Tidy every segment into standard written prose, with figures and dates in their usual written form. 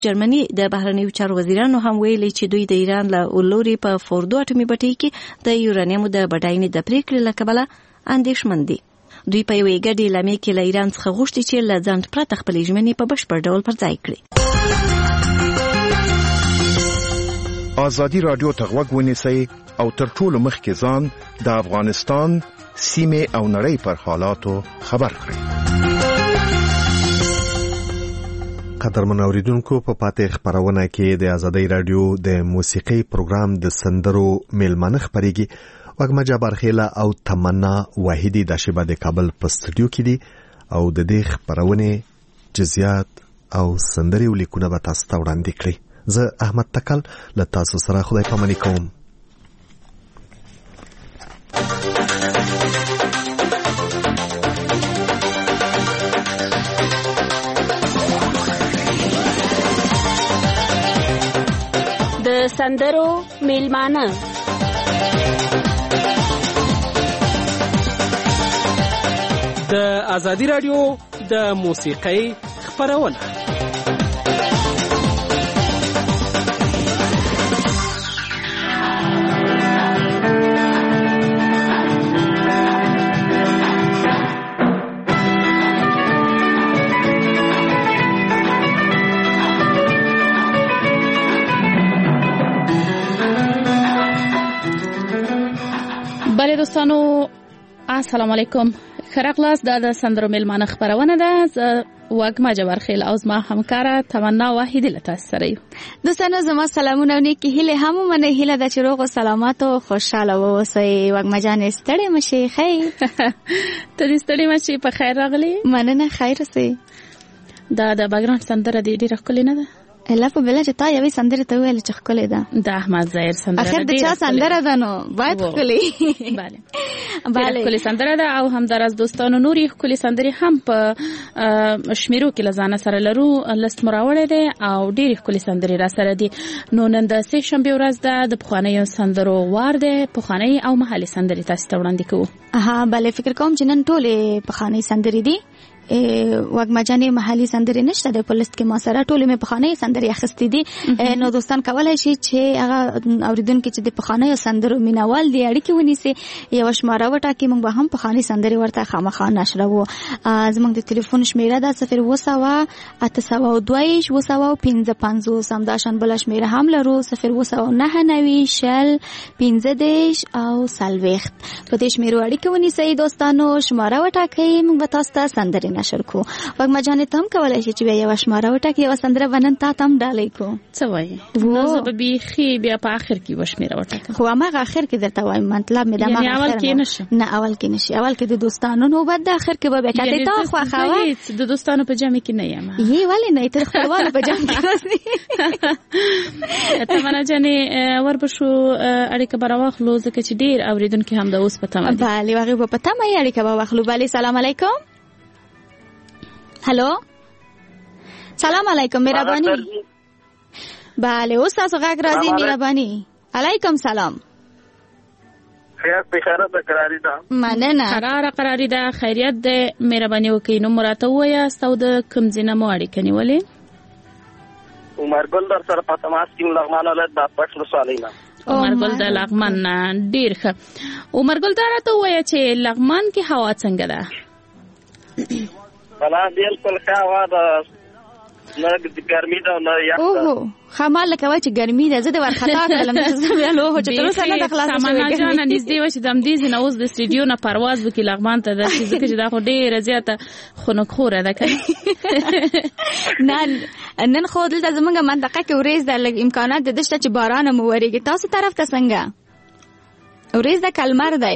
جرمني د بهرنیو چارو وزیرانو هم ویلي چې دوی د ایران له لوري په فوردو اټومي بټۍ کې د یورانیمو د بډاینې د پریکړې له کبله اندېښمن دي. دوی په یوې ګډې اعلامیې کې له ایران څخه غوښتي چې له ځنډ پرته خپلې ژمنې په بشپړ ډول پر ځای کړي. ازادي رادیو ته غوږ ونیسئ او تر ټولو مخکې ځان د افغانستان سیمې او نړۍ پر حالاتو خبر کړئ. قدرمن اوریدونکو، په پاتې خبرونه کې د ازادي رادیو د موسیقي پروګرام د سندرو میلمانه خبريږي. وګما جبار خیلا او تمنا واحدی د شبا د کابل په استودیو کې دي او د دې خبرونه جزئیات او سندري ولیکونه به تاسو ته وړاندې کړي. زه احمد تکل له تاسو سره خدای پامنی کوم. د سندرو میلمانه د ازادي رادیو د موسیقۍ خبرونه. بله دوستانو، السلام علیکم. خراغلاس د سندرو میلمانه خبرونه ده. وګما جبار خیل او زما همکاره تمنا واحدی له تاسو سره یو. دوستانو زما سلامونه او نیکی هیله هم منه هیله د چروغ او سلامات او خوشاله اوسئ. وګما جان ستړي مشي خیر. ته دې ستړي مشي په خیر راغلی. مننه خیر سي. دا د باګراوند سندره دې ډیره ښکلې نه ده؟ الا په بل چې تا یوې سندره ته ویل چې ښکلې ده. د احمد ظاهر سندره اخر د چا سندره ده نو باید ښکلې. bale ښکلې سندره ده او هم دراز دوستانو نوري ښکلې سندري هم په شمیرو کې لزانه سره لرو. لست مراوړې ده او ډېر ښکلې سندري را سره دي. نو نن د سه شنبه ورځ ده د پخوانیو سندرو وار ده. پخوانی او محلي سندري تاسو ته وړاندې کوو. bale فکر کوم چې نن ټولې پخوانی سندري دي. وګما جانې محلي سندري نشته د پولیس کې ما سره ټولې مې پخوانی سندري اخستې دي. نو دوستان کولای شي چې هغه اوریدونکو چې د پخوانی سندرو مینوال دي اړیکې ونیسي. یو شماره وټاکي موږ به هم پخوانی سندري ورته خامخا نشرو. زموږ د ټلیفون شمیره ده 0 802 255 همداشان بل شمیره هم لرو 0 شل 15 او سلويخت. په دې شمیرو اړیکې ونیسي دوستانو. شماره وټاکي موږ به تاسو ته سندري نشر کو. وګما جانې تم کولای شي چې یو شماره وټاکي یو سندره ونن تا تم ډالې کو. څه وایي؟ نو زه به بيخي بیا په اخر کې وشمیره وټاکم. خو ما اخر کې درته وایم مطلب مې دا ما اول کې نشم. نه اول کې نشي. اول کې د دوستانو نو بعد د اخر کې به کته تا خو خوا د دوستانو په جمع کې نه یم. یی ولی نه تر خپلوانو په جمع کې راځي. ته مانا جانې وربشو اړیکه براوخلو ځکه چې ډیر اوریدونکو هم د اوس په تمه دي. bale واغې په تمه یې اړیکه واخلو. bale سلام علیکم. هلو سلام علیکم مهرباني. bale اوس تاسو غږ راځي مهرباني. علیکم سلام. خیرات په خیرات قراری ده. مننه. قراری ده. خیریت ده. مهرباني وکړئ نو مراته ویا ستو د کوم ځینه مو اړیکه نیولې؟ عمر ګل در سره په تماس کې لغمان ولایت د پښتو سالینا. عمر ګل د لغمان ډیر ښه. عمر ګل درته ویا چې لغمان کې هوا څنګه ده؟ بلا بالکل ښه هوا ده. نه ګرمي ده نه یخ ده. اوه خمال لکه وای چې ګرمي ده. زه د ورخطا کړم چې زه بیا لوه چې تر اوسه نه د خلاص شوې. سامان جان نږدې و چې د امدیز نه اوس د سټډیو نه پرواز وکړي لغمان ته د ځکه چې دا خو ډیره زیاته خنکخوره ده کنه. نن خو دلته زمونږ منطقه کې ورېز ده لږ امکانات د دشته چې باران مو وريږي. تاسو طرف ته څنګه ورېز ده کلمر دی؟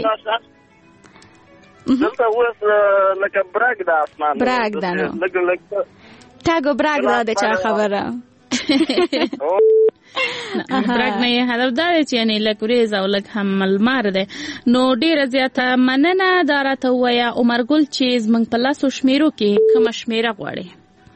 دلته اوس لکه برګ د اسمان برګ ده نو تاګو برګ ده د چا خبره. برګ نه هدف دا چې یعنی لکوريز او لک هم ملمر ده. نو ډیره زیاته مننه دارته ویا عمر ګل چې زمنګ په لاسو شمیرو کې کوم شمیره غواړي؟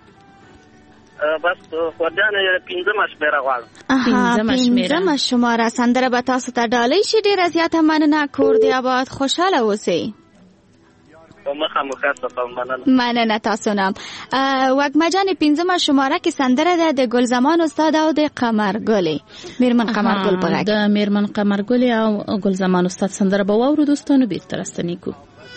بس خدانه 15 شمیره غواړم. 15 شماره سندره به تاسو ته ډالۍ شي. ډیره زیاته مننه. کور دی آباد خوشاله اوسئ. په مخه مو ښه صفه مننه تاسو نه. وګما جان پنځمه شماره کې سندره ده د ګل زمان استاد او د قمرګل میرمن قمرګل په غږ د میرمن قمرګل او ګل زمان استاد سندره به واورو دوستانو بیرته راستنی کو.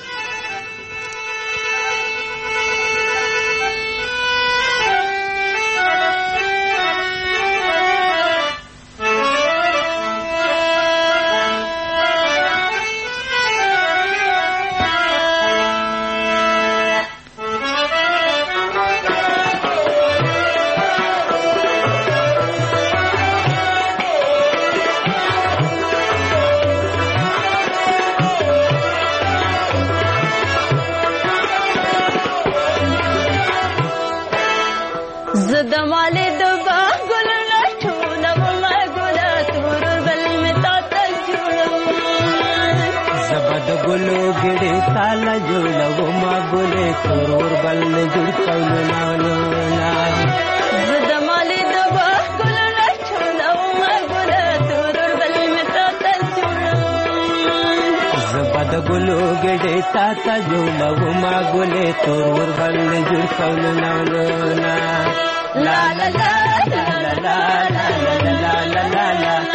تا جوړو ما ګلې تور بل جوړ کول نو لا لا لا لا لا لا لا لا لا لا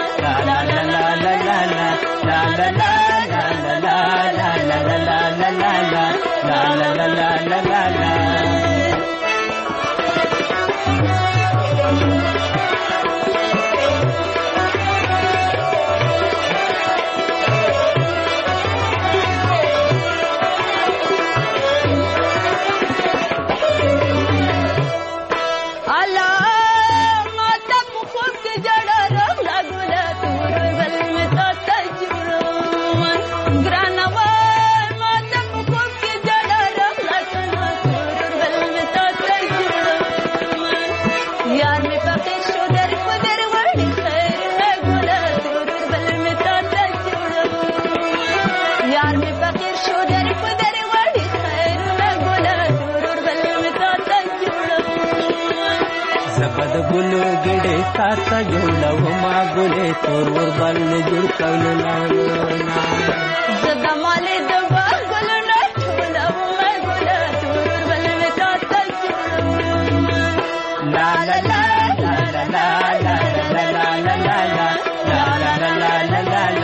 تا جوړو ما ګلې تور بل جوړ کول نو زدا مالې د ګل نه ټولو ما ګلې تور بل تا تا جوړو لا لا لا لا لا لا لا لا لا لا لا لا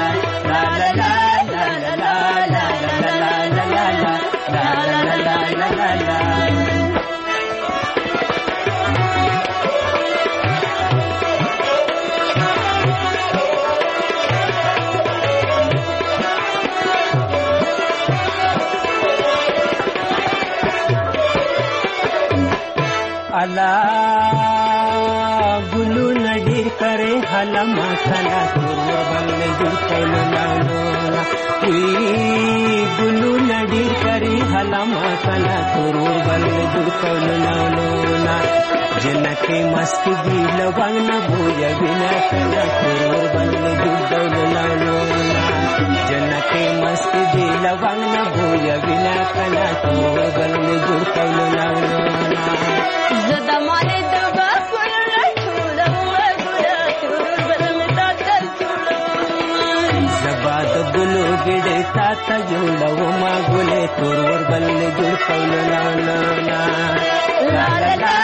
لا لا لا الله ګلو نډیر کرے حلما کلا تور بل جوړ کول نو وی ګلو نډیر کرے حلما کلا تور بل جوړ کول نو جنکه مست دی لوګ نه بویا بنا کلا تور بل جوړ کول نو جنکه مست دی لوګ نه بویا بنا کلا تور بل جوړ کول نو زدا مالې د ګل نه ټولو ګل تور بل متا تل جوړو زبا د ګلو ګډه تا ته جوړو ما ګلې تور بل جوړ کول لا لا لا لا لا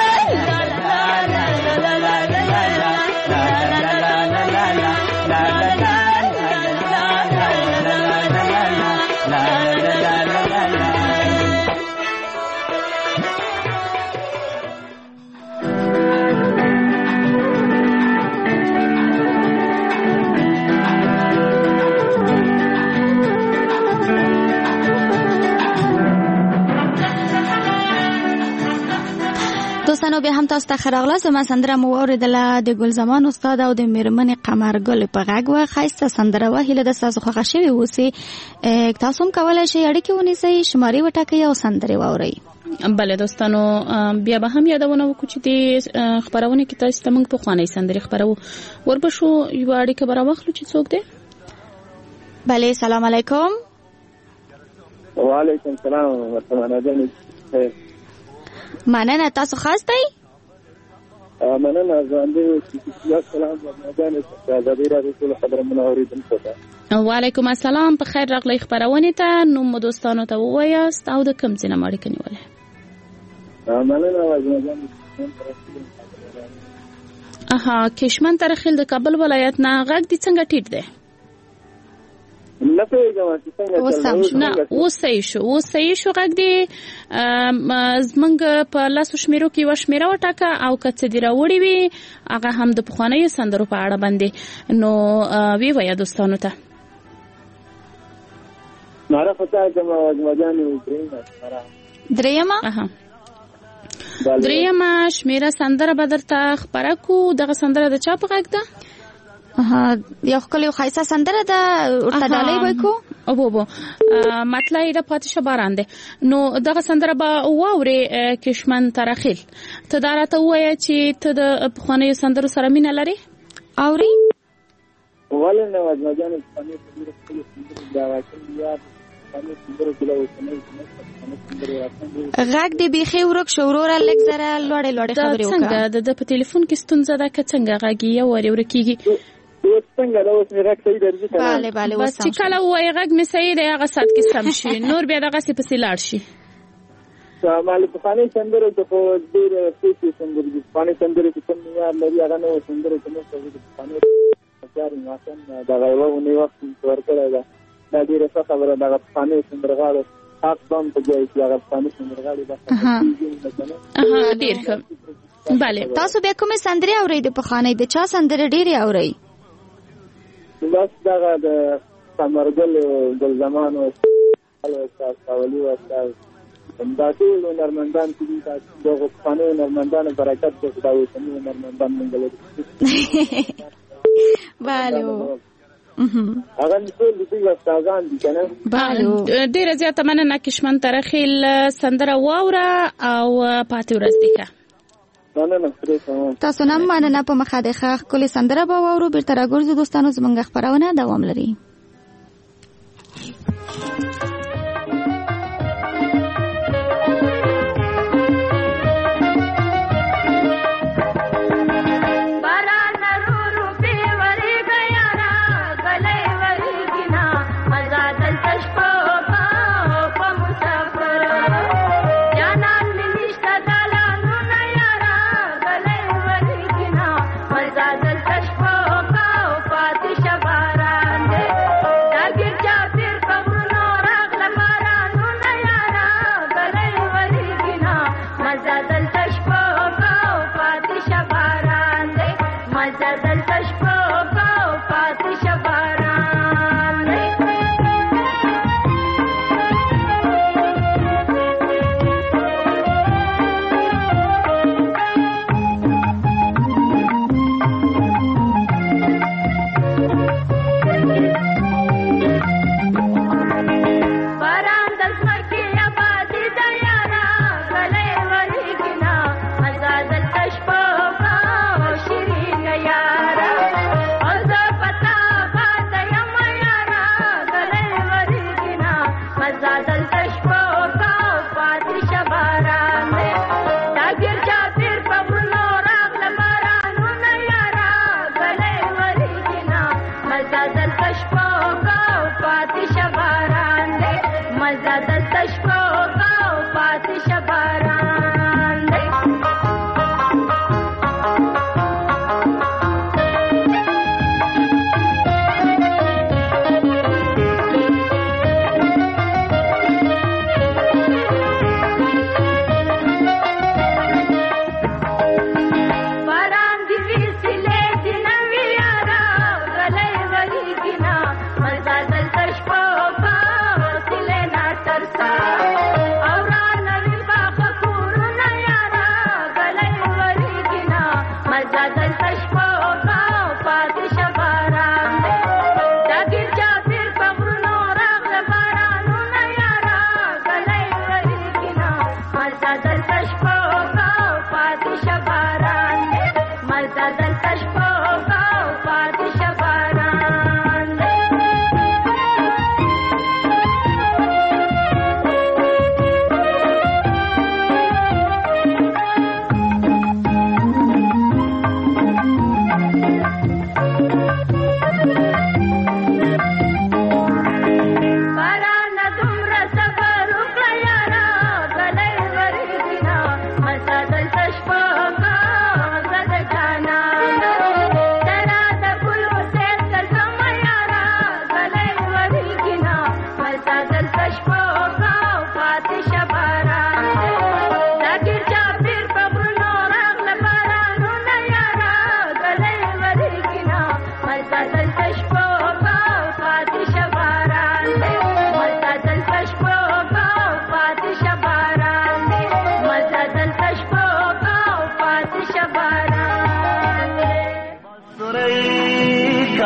دوستانو به هم تاسو ته خراغله زما سندره مو اوریدله د ګل زمان استاد او د میرمن قمرګل په غږ و خاصه سندره و هله د تاسو خوښ شوی وسی تاسو هم کولای شئ اړیکه ونیسئ شمارې وټاکئ او سندره واورئ. بله دوستانو بیا به هم یادونه وکړو چې د خبرونه کې تاسو ته موږ په خواني سندره خبرو وربشو یو اړیکه برا واخلو چې څوک دی. بله سلام علیکم. وعلیکم السلام ورحمت الله. مننه تاسو خاص دی؟ مننه ځان دې چې سلام ورحمت الله. دا د ډیره ټول خبره منوریدم څه وعلیکم السلام، په خیر راغلی خبرونه ته. نو مو دوستانو ته ووایاست او د کوم ځای نه اړیکه نیولې؟ کشمن ترخیل د کابل ولایت نه. غږ دې څنګه ټیټ دی؟ نه پیژنم چې څنګه نه اوس صحیح شو غږ دې. زمونږ په لاسو شمیرو کې یوه شمیره وټاکه او که څه دې راوړي وي هغه هم د پخوانیو سندرو په اړه باندې نو وی وایه دوستانو ته. دریمه شمیره سندره به درته خپره کو. دغه سندره د چا په غږ ده؟ یو ښکلی ښایسته سندره ده، ورته ډالۍ به کو. اوبو مطلع یې د پاتې باران دی. نو دغه سندره به واورې کشمن ترخیل. ته دا راته ووایه چې ته د پخوانیو سندرو سره مینه لرې؟ اورې؟ ولې نه وزمه جانې پخوانیو سندرو ښکلې سندرې د واکن یاد غږ دې بیخي ورک شو وروره، لږ ذره لوړې خبرې وکړه. څنګه د په ټلیفون کې ستونزه ده که څنګه غږ یې ورکېږي؟ څنګه دا اوس مې غږ صحیح درځي؟ بله بس چې کله ووایي غږ مې صحیح دی هغه ساعت کې سم شي، نور بیا دغسې پسې لاړ شي. مالې پخوانۍ سندرو ته خو ډېرې ښې سندرې دي. پخوانۍ سندرې چې کوم معیار لري هغه نوې سندرې چې موږ ته د پخوانۍ دغه یوه اونۍ وخت ورکړی ده. دا ډېره ښه خبره ده. هغه پخوانۍ سندرغاړو حق به هم په ځای شي. هغه پخوانۍ سندرغاړي ډېر ښه. بله تاسو بیا کومې سندرې اورئ؟ د پخوانۍ د چا سندرې ډېرې اورئ؟ بس دغه د ثمرګل ګلزمان و استاد ساولي و استاد دا ټول هنرمندان چې دي دغه پخوانیو هنرمندانو برکت دی چې دا اوسني هنرمندان موږ لرو. بله هغه ټول د دوی استادان دي که نه؟ ډېره زیاته مننه کشمن ترخیل. سندره واوره او پاتې ورځ دې ښه. تاسو نام مننه. په مخه د ښه ښکلې سندره به واورو. بیرته راګرځو دوستانو، زموږ خپرونه دوام لري.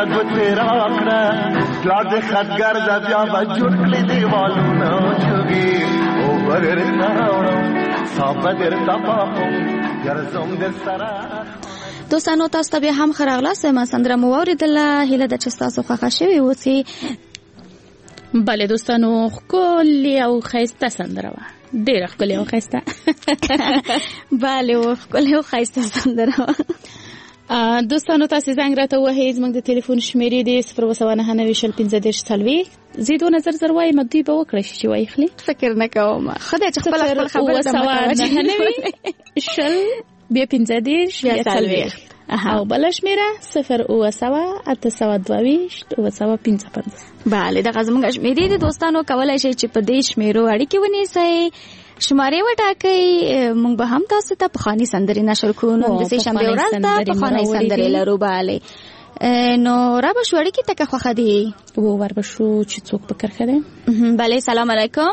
ګوتې راکړه پلار د خدګر د بیا به جوړ کړې دیوالونه جوګي او برېښنا راوړم صاحب درته پاخم ګرځم در سره. دوستانو تاسو ته هم خراغلاست ما سندره مو اوریدله هیله ده چې تاسو خوښه شوي اوسئ. بله دوستانو ښکلې او ښایسته سندره وه ډېره ښکلې او ښایسته بله ښکلې او ښایسته سندره وه. دوستانو تاسو زنګ راته ووهئ زموږ د ټلیفون شمیرې دی 029901530 زه 2000 وایم دوی به وکړی شي چې وایخلي فکر نه کوم خدای چې خپل خبره ده بیا 15 بیا 40 او بل شمیره 0808225 بله دا زموږ شمیرې دي دوستانو کولای شئ چې په دې شمیرو اړیکې ونیسئ شمارې وټاکئ موږ به هم تاسو ته پخواني سندرې نشر کوو نو د سې شنبې ورځ ته پخواني سندرې لرو بله نو را به شو اړیکې ته که خوښه دي ور به شو چې څوک په کرښه دی. بله سلام علیکم.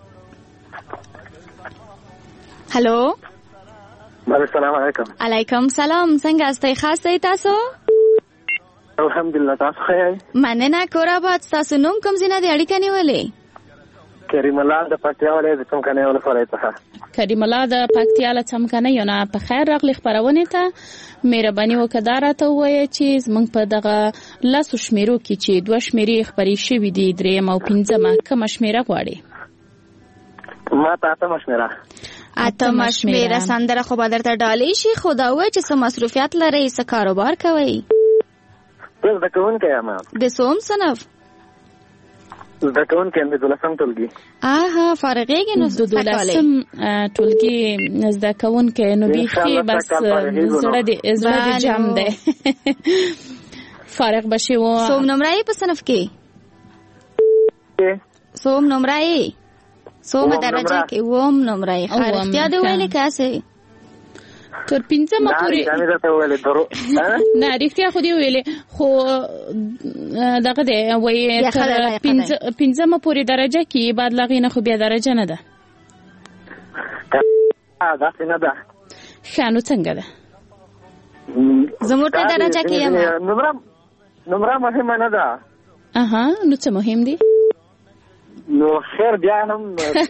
هلو السلام علیکم. علیکم سلام څنګه استئ خاص دی تاسو؟ الحمدلله تاسو ښه یئ؟ مننه کور آباد. تاسو نوم کوم ځای نه دی اړیکه نیولې؟ کریم الله د پکتیا ولایت د څمکنیو ولسوالۍ څخه. کریم الله د پکتیا له څمکنیو نه په خیر راغلی خپرونې ته. مهرباني وکړه دا راته ووایه چې زموږ په دغه لسو شمیرو کې چې 2 شمیرې خپرې شوي دي 3 او 5 کومه شمیره غواړې؟ ما ته 8 شمیره. 8 شمیره سندره خو به درته ډالۍ شي خو دا وایي چې څه مصروفیت لرئ څه کاروبار کوئ؟ زه زده کوونکی یم. د څوم صنف؟ زده کوونکی یم د 12م ټولګي. فارغېږې نو د 12م ټولګي زده کوونکی نو بیخي بس زړه دې جام دی فارغ به شي. څوم نمره یې په صنف کې؟ څوم نمره یې؟ څومه درجه کې؟ 9 نمره یې. رښتیا دې ویلې که هسې تر 5 پورې؟ نه رښتیا خو دې ویلې خو دغه دی وایي تر 5 پورې درجه کې بعد له هغې نه خو بیا درجه نه ده. داسې نه ده. ښه نو څنګه ده؟ زموږ په درجه کې یم. نمره مهمه نه ده. نو څه مهم دي؟ نو خیر بیا هم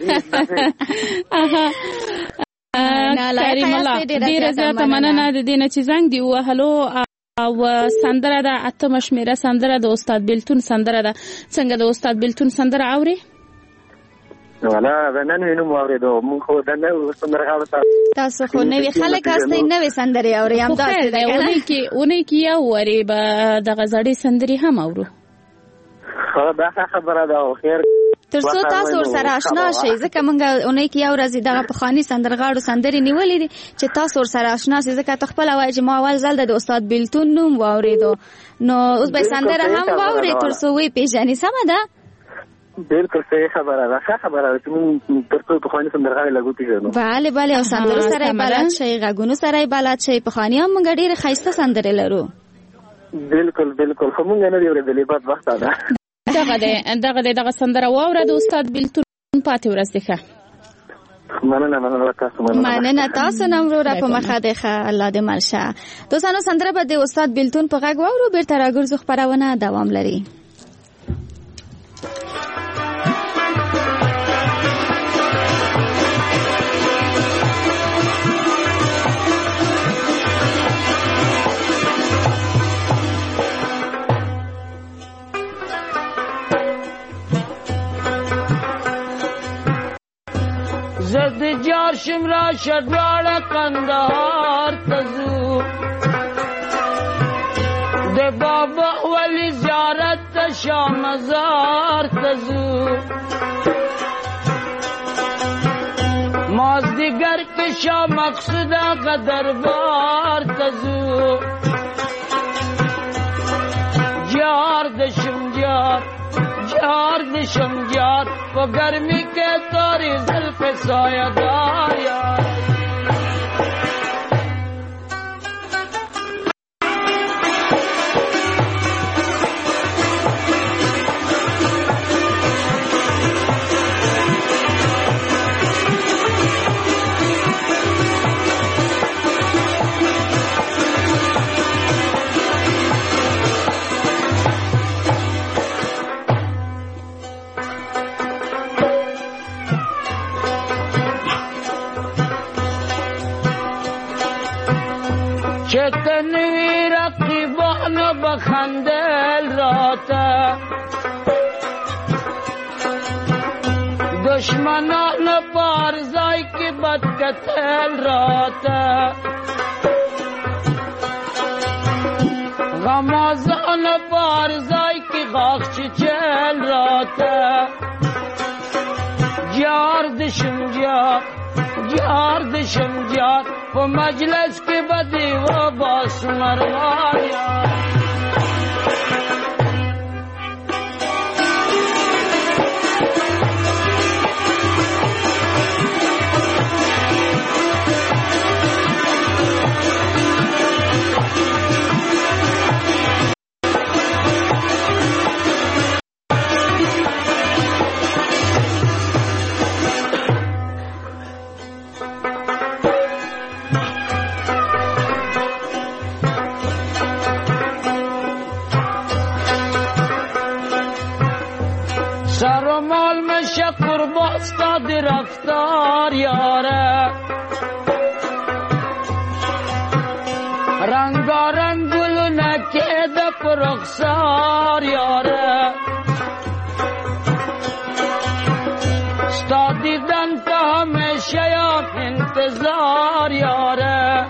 کریم الله ډېره زیاته مننه د دې نه چې زنګ دی ووهلو او سندره ده 8 شمیره سندره د استاد بیلتون سندره ده. څنګه د استاد بیلتون سندره اوري؟ ولا نن وینم اوریدو مونږ خو د نو سندرغاړو تاسو خو نوې خلک استئ نوې سندرې اوري هم تاسو ده اونې کې یو وری به د غزړې سندرې هم اورو. خو دا خبره ده خیر ترڅو تاسو سره آشنا شئ ځکه موږ اونۍ کې یو ورځ دغه پخواني سندرغاړو سندرې نیولې دي چې تاسو سره آشنا شئ ځکه ته خپل وایي چې ما اول ځل د استاد بیلتون نوم واوریدو نو اوس به سندره هم واوري ترڅو وی پیژنې. سمه ده؟ بالکل صحیح خبره ده. ښه خبره ده چې موږ ترڅو پخواني سندرغاړي لګو پیژنو. بله او سندرو سره بلد شئ غږونو سره بلد شئ. پخواني هم موږ ډېرې ښایسته سندرې لرو. بالکل خو موږ نه دي اورېدلې بدبخته ده. دغه سندره واوره د استاد بیلتون پاتې ورځ دی. ښه مننه تاسو نمرو را په مخه دی. ښه الله دې مل شه. دوستانو سندره به د استاد بیلتون په غږ واورو بیرته راګرځو خپرونه دوام لري. زد جار شمرا شدواړه کندهار تزو د بابا ولی زیارت شاه مزار تزو مازدیگر کې شاه مقصد دربار تزو جار د شمجار جار د شمجار په ګرمي کې تورې زلف سایه‌دار یار بخندل راته دشمنان پارزای که بد کتل راته غمازان پارزای که غاخ چل راته جاردشم جار و مجلس که بدی و باس مروایا رفتار یاره رنگارنگ گل نکیده پرخسار یاره ستا دیدن که همیشه یا انتظار یاره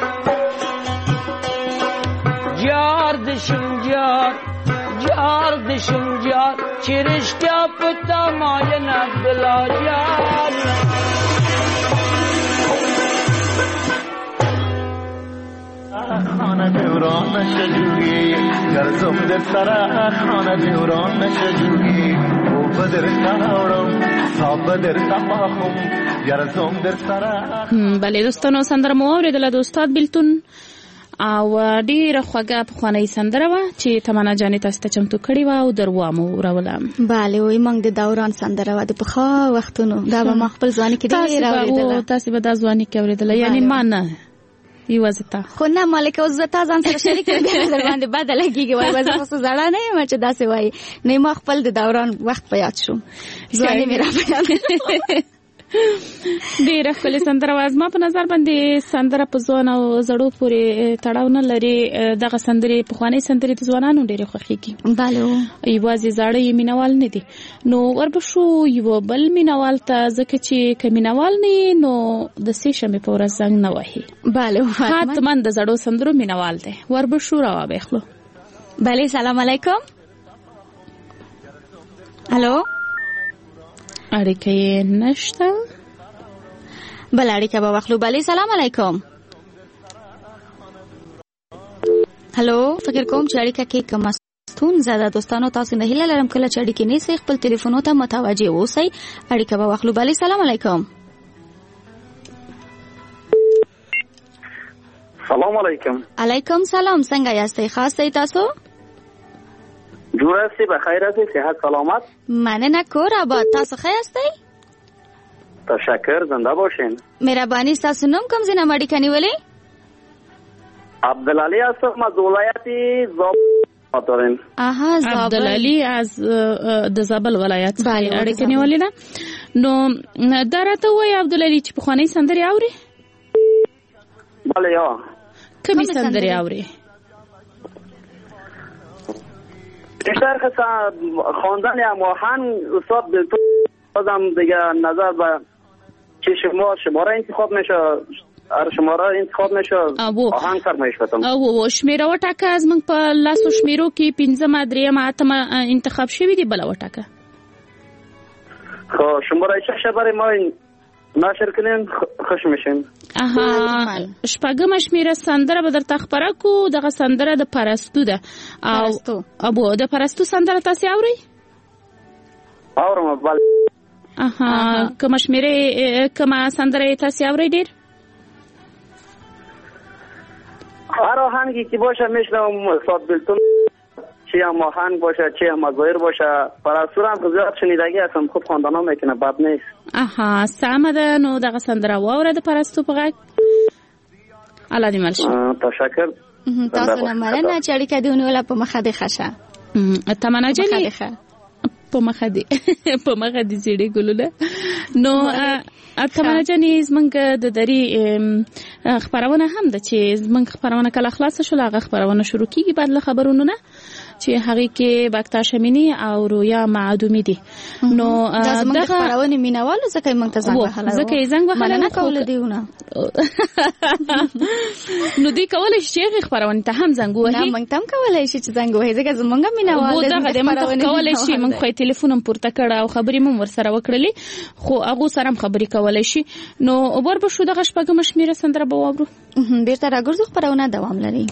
جاردشم جار چی رشتیا پتا مای نبلا جار خانه دوران نشه جوگی گرزم در سر خانه دوران نشه جوگی او بدر تاورم صاحب در تفاهم گرزم در سر. بله دوستانو سندره مو اوریدله د استاد بیلتون او ډیره خوږه پخوانۍ سندره وه چې تمنا جانې تاسو ته چمتو کړې وه او دروا مو وروله. بله وایي موږ د دوران سندره وه د پخوا وختونو دا به ما خپل ځواني کې ډېره اورېدله. تاسې به دا ځواني کې اورېدله یعنې ما نه یوازې تا خو نه مالکه اوس زه تا ځان سره شریک کړم بیا در باندې بده لګېږي وایي زه خو څه زړه نه یم چې داسې وایي نه ما خپل د دوران وخت په یاد شو ځواني مې را په یاد ډیره ښکلې سندره وه. زما په نظر باندې سندره په ځوان او زړو پورې تړاو نه لري. دغه سندرې پخوانۍ سندرې د ځوانانو ډېرې خوښېږي. یوازې زاړه یې مینوال نه دي. نو وربشو یو بل مینوال ته ځکه چې که مینوال نه نو د سې شنبې په ورځ زنګ نه وهي. حتما د زړو سندرو مینوال دی. وربشو روا بخلو. بله سلام علیکم. الو اړیکه یې نشته. بل اړیکه به واخلو. بله سلام علیکم. هلو فکر کوم چې اړیکه کې کومه ستونزه ده. دوستانو تاسو نه هیله لرم کله چې اړیکې نیسئ خپل تلیفونو ته متوجه اوسئ. اړیکه به واخلو. بله سلام علیکم. سلام علیکم. علیکم سلام. څنګه یاستئ؟ خاص دی تاسو؟ جوړ یاستئ؟ بخیر یاستئ؟ صحت سلامت؟ مننه کور آباد. تاسو ښه یاستئ؟ تشکر. زنده باشین. مهربانی. تاسو نوم کوم ځای نه اړیکه نیولې؟ عبدالعلی هستم از ولایت زابل. آها زابل. عبدالعلی از د زابل ولایت اړیکه نیولې ده. نو دا راته وایي عبدالعلی چې پخوانۍ سندرې اوري؟ بله یا. کومې سندرې اوري؟ بیشتر خواندن هماهنگ استاد بیلتون بازم دیگه نظر به چه شماره انتخاب میشه شماره انتخاب میشه آهنگ فرمایش بدم. او شمیره وټاکه از موږ په لاسو شمیرو کې 15 درېمه اتمه انتخاب شوی دی. بل وټاکه خو شماره چه برای ما نشر کنین خوش میشین. شپږمه شمیره سندره به درته خبره کو. دغه سندره د پرستو ده. او د پرستو سندره تاسو اورئ؟ اورم. بله. کومه شمیره کومه سندره تاسو اورئ ډیر؟ هر آهنگی که باشه میشنم استاد بیلتون چی هم آهنگ باشه چی هم مزایر باشه. پرستو هم زیاد شنیدگی هستم خوب خواندن هم میکنه بد نیست. سمه ده. نو دغه سندره واوره د پرستو په غږ. الله دې مل شي. تشکر. تاسو نه مننه چې اړیکه دې ونیوله. په مخه دې ښه شه. تمنا جانې په مخه دې زیړې ګلونه. نو تمنا جانې زمونږ د دري خبرونه هم ده چې زمونږ خبرونه کله خلاص شول هغه خبرونه شروع کیږي بعد له خبرونو نه چې هغه کې بکتا شمینی او رویا معدومی دي نو دغه خبرونه مینوالو زکه موږ ته زنګ وهله زکه زنګ وهله نه کول دیونه نو دی کولای شي خبرونه ته هم زنګ وهي نه موږ تم کولای شي چې زنګ وهي زکه زمونږ مینوال دغه موږ کولای شي موږ خو ټلیفون هم پورته کړه او خبرې مو ورسره وکړلې خو هغه سره هم خبرې کولای شي نو اوبر به شو دغه شپږم شمیره سندره به واورو بیرته راګرځو خبرونه دوام لري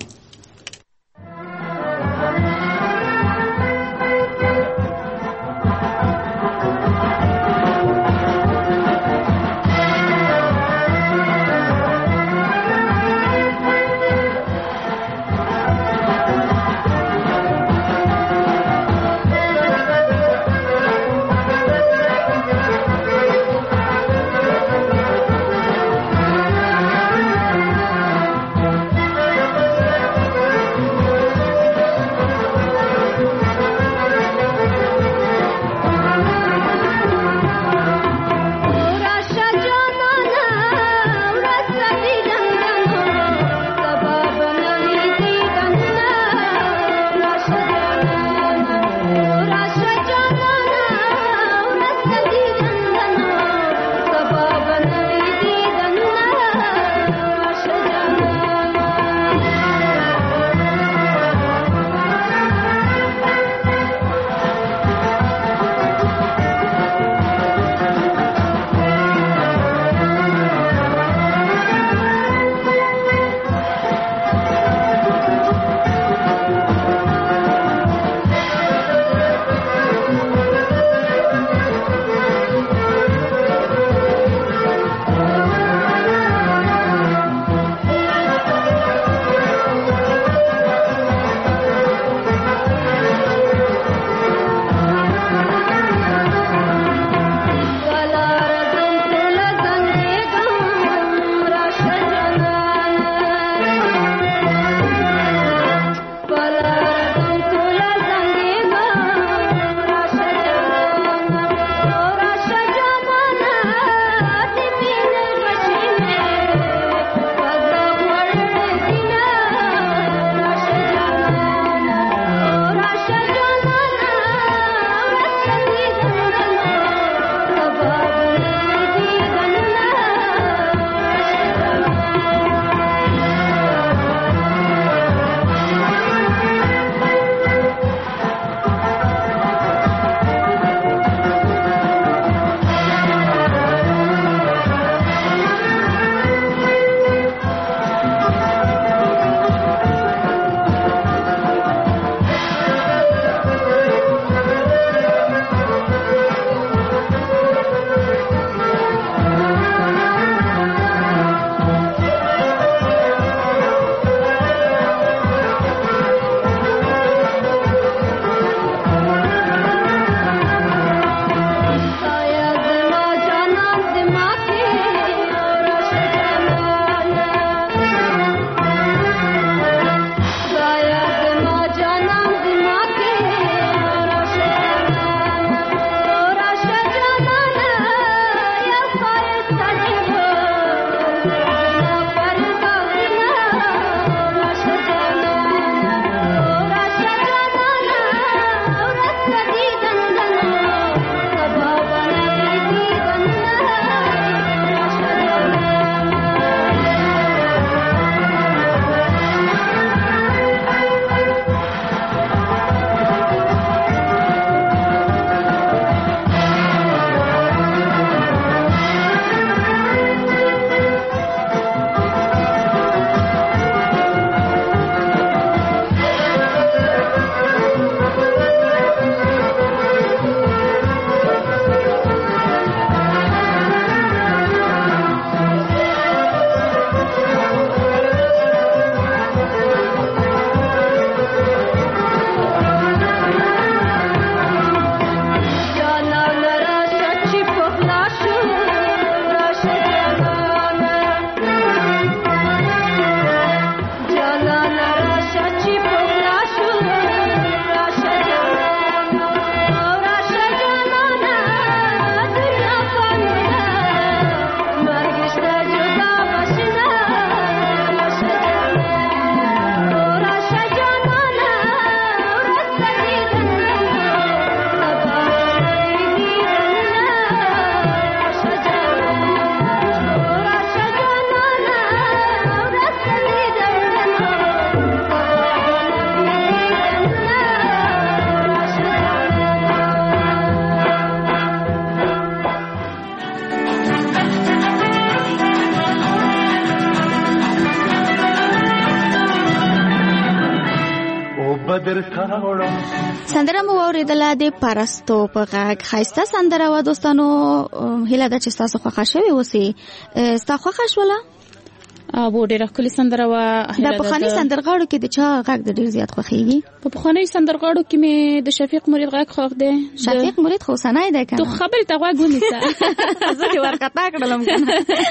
بدر تاوړم سندره مو اوریدله د پرستو په غږ ښایسته سندره و دوستانو هیله ده چې تاسو خوښه شوې اوسئ تاسو خوښه شوله او ډېر ښکلې سندره و د پخواني سندرغاړو کې د چا غږ د ډېر زیات خوښیږي په پخواني سندرغاړو کې مې د شفیق مرید غږ خوښ دی شفیق مرید خو سنای دی کنه تو خبرې ته غوږ ونیسه زه دې ورکتا کړلم کنه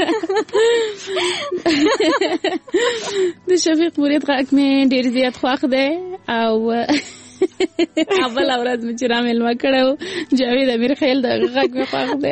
د شفیق مرید غږ مې ډېر زیات خوښ دی او اول ورځ مې چې را مېلمه کړی و جاوید امیر خیل د غږ مې خوښ دی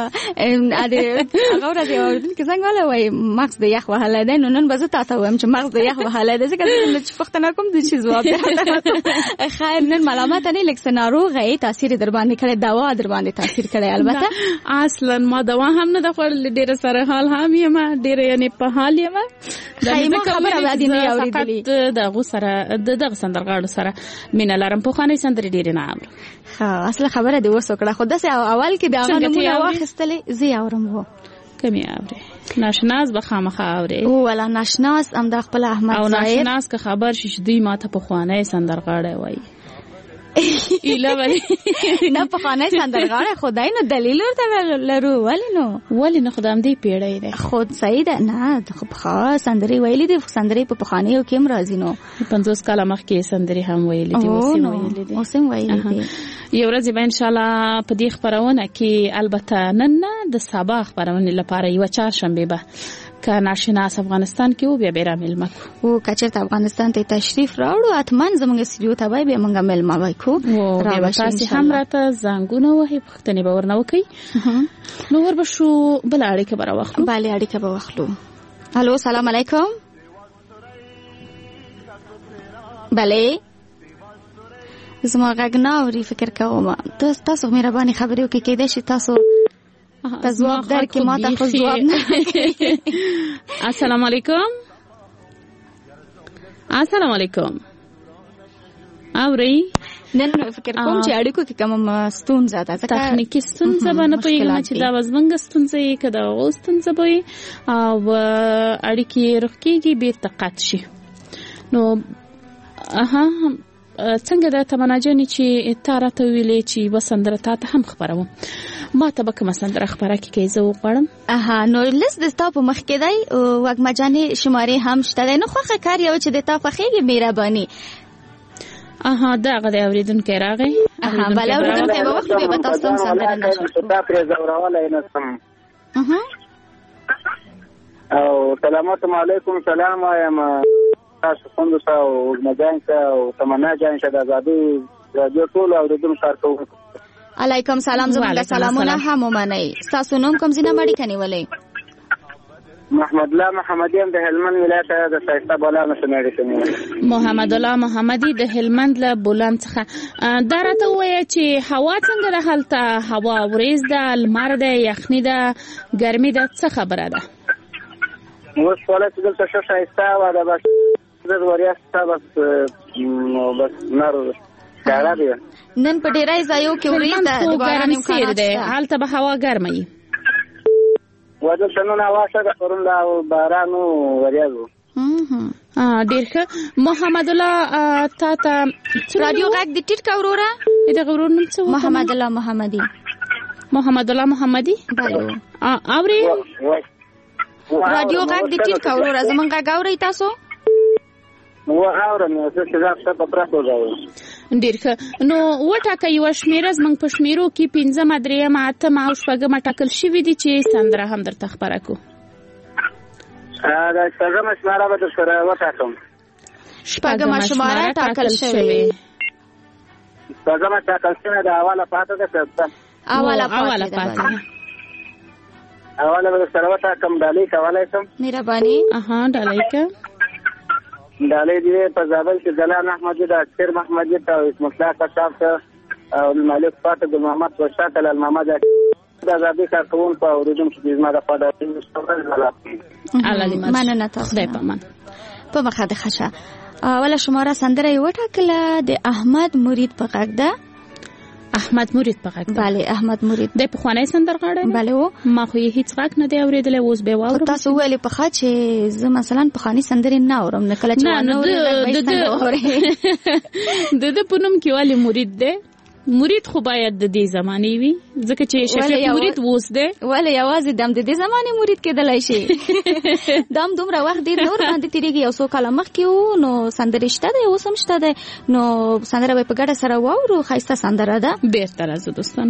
هغه ورځ یې اورېدونکي څنګه ویله وایي مغز د یخ وهلی دی نو نن به زه تا ته وایم چې مغز د یخ وهلی دی ځکه زه چې پوښتنه کوم د چې ځواب دی خیر نن ملامته نه لږ څه ناروغه یې تاثیر یې در باندې کړی دوا در باندې تاثیر کړی البته اصلا ما دوا هم نه ده خوړلې ډېره سره حال هم یم ډېره یعنې په حال یم خیمه خبره بعدې نه اورېدلې د هغو سره د دغه سندرغاړو سره مینه لرم پخوانۍ سندرې ډېرې نه اورم ښه اصله خبره دې اوس وکړه خو داسې اول کې د هغه نومونه واخیستلې زه یې اورم و کم یې اورې ناشناس به خامخا اورې والا ناشناس همدا خپل احمد او ناشناس که خبر شي چې دوی ماته پخوانی سندرغاړی وایي ایله ولی نه پخوانی سندرغاړی خدای نو دلیل ورته لرو ولې نو خو د همدې پیړۍ دی خود صحیح ده نه خو پخوا سندرې ویلې دي سندرې په پخوانیو کې هم راځي نو 50 کاله مخکې سندرې هم ویلې دي اوس هم ویلې دي یو ورځ به ان شاء الله په دې خبرونه کې البته نن د سبا خبرونه لپاره یو چهارشنبه به که ناشناس افغانستان کې و بیا به را ملمه کو او کچرته افغانستان ته تشریف راوړو اتمن زموږ استودیو ته به موږ ملمه وکړو تاسو هم راته زنګونه وهي پښتنې به ورنه وکي نو ور به شو بل اړیکه به راوخلو bale اړیکه به واخلو الو سلام علیکم bale زما غږ نه اوري فکر کوم تاسو مهرباني خبرې وکړئ کېدای شي تاسو جواب درکې ما ته خو جواب نه السلام علیکم السلام علیکم اوري نن فکر کوم چې اړیکو کې کوم ستونزه ده تخنیکی ستونزه باندې پوهیږم چې دا وزمنګ ستونزه یې کده او ستونزه وي او اړیکې رخکېږي بیرته قطع شي نو څنګه د تمنا جنې چې تارته ویلې چې وسندره ته هم خبروم ما ته به کومه سندره خبره کې زه وغواړم نو لست د ستا په مخ کې دی وږمه جانې شمارې هم شته دی نو خوښه کار یو چې د تا خوښېږي مهرباني دغه د اورېدونکی راغی بله اورېدونکی به وخت بیا به تاسو هم سندره نشر دا پرې زورولی نه سم او سلامات علیکم سلام وایم تاسو خوندو سا او وږمه ته او تمنا جان شه د ازادي رادیو ټول اورېدونکو کارکوونکو علیکم سلام زموږ سلامونه هم ومنئ ستاسو نوم کوم ځای نه اړیکه نیولې محمد الله محمدي د هلمند ولایت د ښایسته بولان څخه اړیکه نیولې محمد الله محمدي د هلمند له بولان څخه دا راته ووایه چې هوا څنګه ده هلته هوا وریځ ده لمر ده یخني ده ګرمي ده څه خبره ده اوس ولا چې دلته ښه ښایسته وه ده بس زه وریځ بس نر ښکاره دی نن په ډیری ځایو کې وریځ ده د باران امکانات شته هلته به هوا ګرمه وي ودلته نن هوا ښه ده پرون دا باران و وریځ و ډېر ښه محمد الله تا ته رادیو غږ دې ټیټ کړه وروره دغه ورور نوم څه و محمد الله محمدي محمد الله محمدي اورې رادیو غږ دې ټیټ کړه وروره زمونږ غږ اورئ تاسو اورم زه چې زه په پراتو ځایم ډېر ښه نو وټاکه یوه شمېره زموږ په شمېرو کې 5 درېیمه 8 او 6 ټاکل شوي دي چې سندره هم درته خپره کړو دا شپږمه شماره به درسره وټاکم شپږمه شماره ټاکل شوې شپږمه ټاکل شوې ده اوله پاته ده اوله پاته اوله به درسره وټاکم ډالۍ کولی شم مهرباني ډالۍ که ډالۍ دې په زابل کې جلال احمدي د اکثر محمدي ته اسم الله کشاف ته او الملک فاطمه د محمد بشار ته محمد د ازادي کارکون په اوریدونکو کې زما د پاداشي مننه تاسو خدای پامان په مخه د خشه اوله شماره سندره یو ټاکله د احمد مرید په غږ ده احمد مرید په غږ. بله احمد مرید د پخوانی سندرغاړی. بله و. ما خو یې هیڅ غږ نه دی اورېدلی، اوس به واورم. تاسو ویلې په ښه چې زه مثلا پخواني سندرې نه اورم، نه کله چې ونه اورم د په نوم کې ولې مرید دی؟ مرید خو باید د دې زمانې وي، ځکه چې شفیق مرید اوس دی. ولې یوازې د دې زمانې مرید کېدلی شي؟ دام دومره وخت ډېر نور باندې تېرېږي، یو څو کاله مخکې وو نو سندرې شته دی، اوس هم شته دی، نو سندره به په ګډه سره واورو. ښایسته سندره ده. بېرته راځو دوستانو.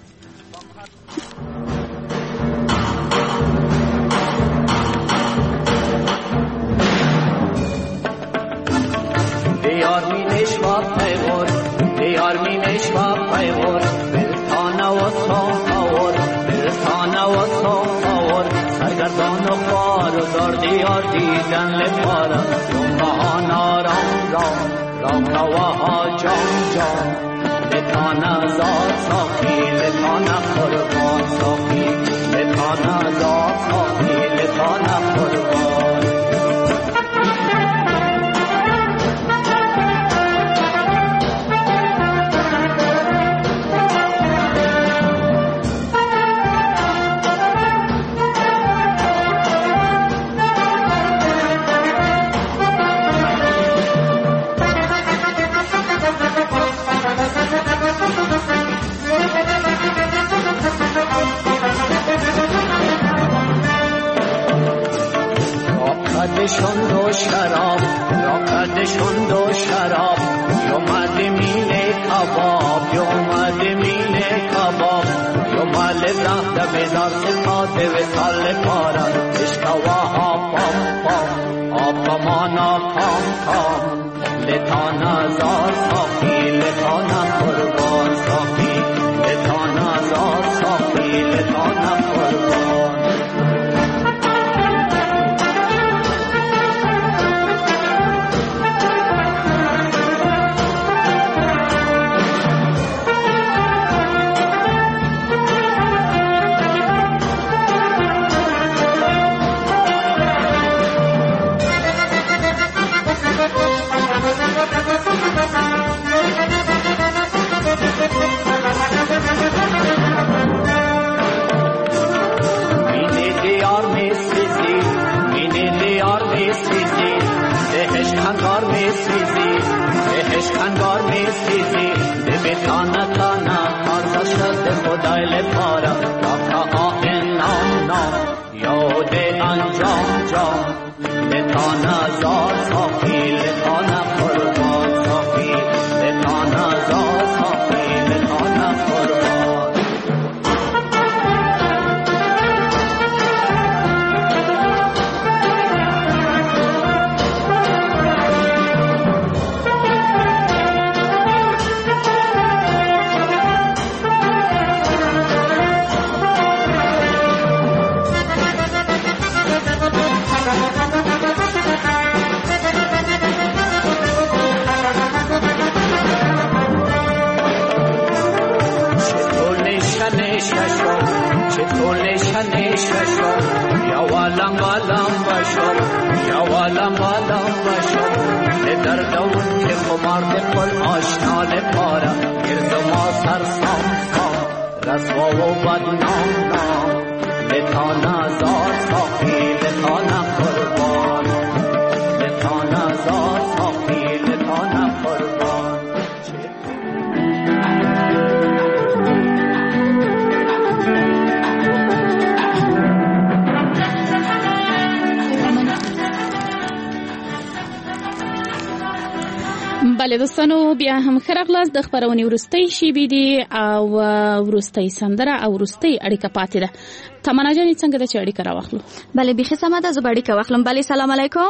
دیار می نشواب پیغور، دیار می نشواب پیغور، برتانه و ساور، برتانه و ساور، سرگردان و خوار و دار دیار دیدن لپاره، جنبهان آرام رام رام رواها جام جام، لتانه زاد ساقی، لتانه قربان ساقی، لتانه زاد ساقی، لتانه قربان. راکدشون دو شراب، راکدشون دو شراب، یومد مینه کباب، یومد مینه کباب، یومد زهد بیدار سپاد وصال پارا، اشکواها پام پام، آب مانا کام کام، لتانا زار ساقی، لتانا قربان ساقی، لتانا زار ساقی، لتانا قربان. خنگار می سیزی به تانا تانا خارزا شد خدای لپارا راکا آهن نام نام یاد انجام جام لتانا زار ساقی لتانا قربان ساقی لتانا زار ساقی لتانا قربان. چطور نشنششو یا والم والم بشو یا والم والم بشو لدردون که خمار بقل آشنا لپارا گرد ما سر سام سام رسوا و بدنام نام لتانا زار ساقی لتانا قربان لتانا زار ساقی لتانا قربان. بله دوستانو بیا هم خرغلاس د خبرونې ورستۍ شیبې دي او ورستۍ سندره او ورستۍ اړیکه پاتې ده. تمنا جان څنګه د اړیکه راوخلو؟ بله بخي سمه ده، زه اړیکه واخلم. بله سلام علیکم.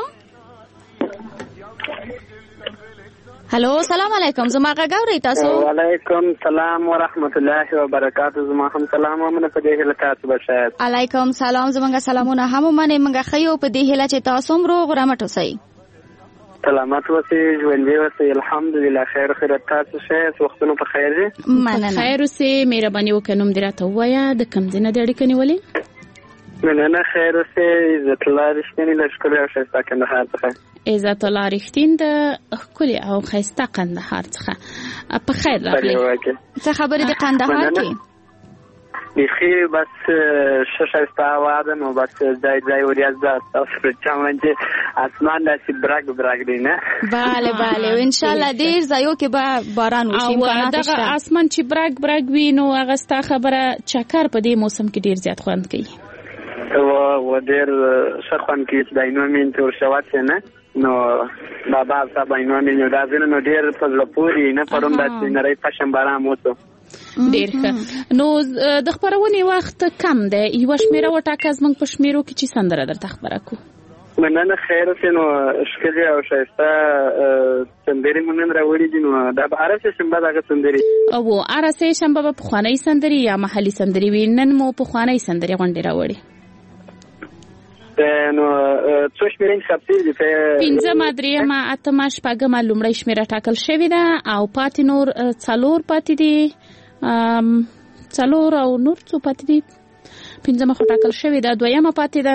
هلو سلام علیکم، زما غږ اورئ تاسو؟ وعلیکم سلام ورحمت الله وبرکاتو. زما هم سلام ومنه په دې هیله تاسو بشاید. علیکم سلام، زمونږ سلامونه هم ومنه. موږ خیو په دې هیله چې تاسو هم روغ رمټ اوسئ. سلامت اوسئ، ژوندي اوسئ، الحمدلله خیر خیرات. تاسو ښه وختونه په خیر دي؟ مننه. خیر اوسئ، مهرباني وکړئ نوم دې راته ووایه، د کوم ځای نه دې اړیکه نیولې؟ مننه خیر اوسې. عزت الله رښتینی له ښکلي او ښایسته کندهار څخه. عزت الله رښتین د ښکلي او ښایسته کندهار څخه په خیر راغلی. څه خبرې د کندهار کې؟ بیخي بس ښه ښایسته هوا ده، نو بس ځای ځای وریځ ده، تاسو په چمن چې اسمان داسې برګ برګ دی نه. بله بله، انشاءالله ډېر ځایو کې به باران وشي. او دغه اسمان چې برګ برګ وي نو هغه ستا خبره چکر په دې موسم کې ډېر زیات خوند کوي. و ډېر ښه خوند کوي چې داینو مې تور شوات نه نو بابا صاحب داینو مې نو دا ځینې نو ډېر په زړه پورې نه پرون داسې نری پشم باران وته. ډېر ښه. نو د خپرونې وخت کم دی، یوه شمېره وټاکه زموږ په شمېرو کې چې سندره درته خبره کړو. مننه خیر اوسې. نو ښکلې او ښایسته سندرې مو نن راوړي دي، نو دا به هره سهشنبه دغه سندرې او هره سهشنبه به پخوانۍ سندرې یا محلي سندرې وي. نن مو پخوانۍ سندرې غونډې راوړي. نو څو شمېرې انتخاب شوي دي؟ 5مه، 3مه، 8مه، 6مه لومړۍ شمېره ټاکل شوې ده او پاتې نور 4 پاتې دي. 4 او نور څو پاتې دي؟ 5مه خو ټاکل شوې ده، 2مه پاتې ده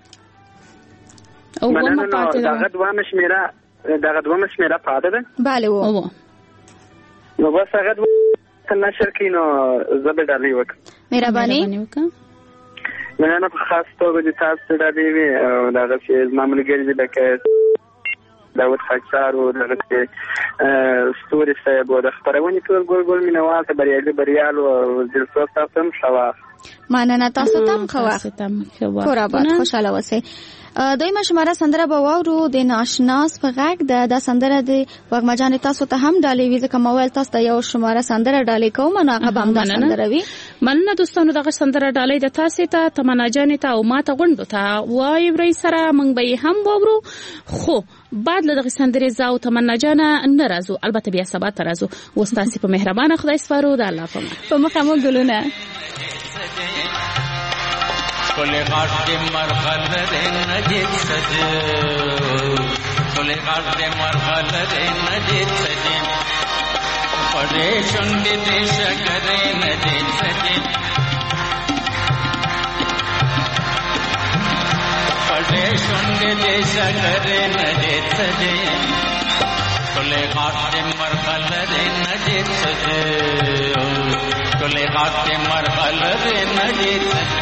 او 1مه پاتې ده. دغه 2مه شمېره پاتې ده. بله و. نو بس هغه نشر کړي نو زه به ډالۍ وکړم. مهرباني وکړه. مننه په خاص توګه د تاسو ډالۍ وي او دغه چې زما ملګري دي لکه داود خاکسار او دغه ستوري صاحب او د خپرونې ټول ګل مینوال ته بریالي او زلفو تاسو هم ښه وخت. مننه تاسو ته هم ښه وخت. کور آباد، خوشحاله اوسئ. دویمه شماره سندره به واورو د ناشناس په غږ ده. دا سندره د وږمه جانې تاسو ته هم ډالۍ وي، ځکه ما ویل تاسو ته یو شماره سندره ډالۍ کوم، نو هغه به همدا سندره وي. مننه دوستانو، دغه سندره ډالۍ د تاسې ته، تمنا جانې ته او ما ته غونډو ته واورئ سره موږ به یې هم واورو. خو بعد له دغه سندرې زه او تمنا جانه نه راځو، البته بیا سبا ته راځو. اوس تاسې په مهربانه خدای سپارو. د الله په مخه مو ګلونه. کله غاټ دې مرغل دې نجیت سجه، کله غاټ دې مرغل دې نجیت سجه، پدې شونډې دې شکرې نجیت سجه، پدې شونډې دې شکرې نجیت سجه، کله غاټ دې مرغل دې نجیت سجه، کله غاټ دې مرغل دې نجیت سجه.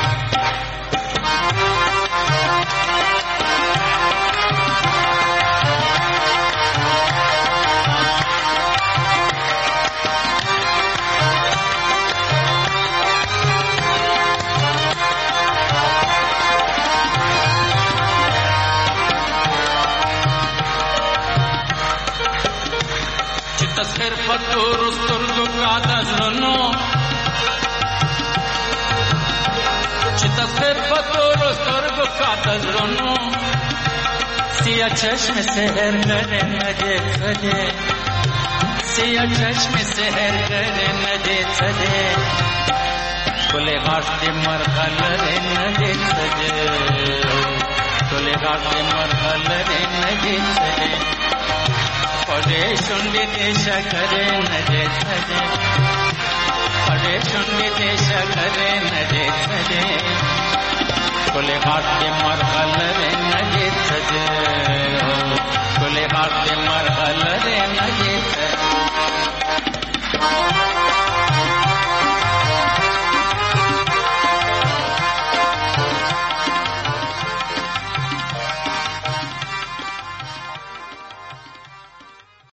تصویر پتور سترګو کا دزرنو، چې تصویر پتور سترګو کا دزرنو، سیا چشم سحر کرے مجھے سجے، سیا چشم سحر کرے مجھے سجے، کلے غاٹ دے مرغل رے مجھے سجے، کلے غاٹ دے مرغل رے مجھے سجے، پڑے شونڈے دے شکرے نجے سجے، پڑے شونڈے دے شکرے نجے سجے، کلے غاٹ دے مرغل رے نجے سجے، کلے غاٹ دے مرغل رے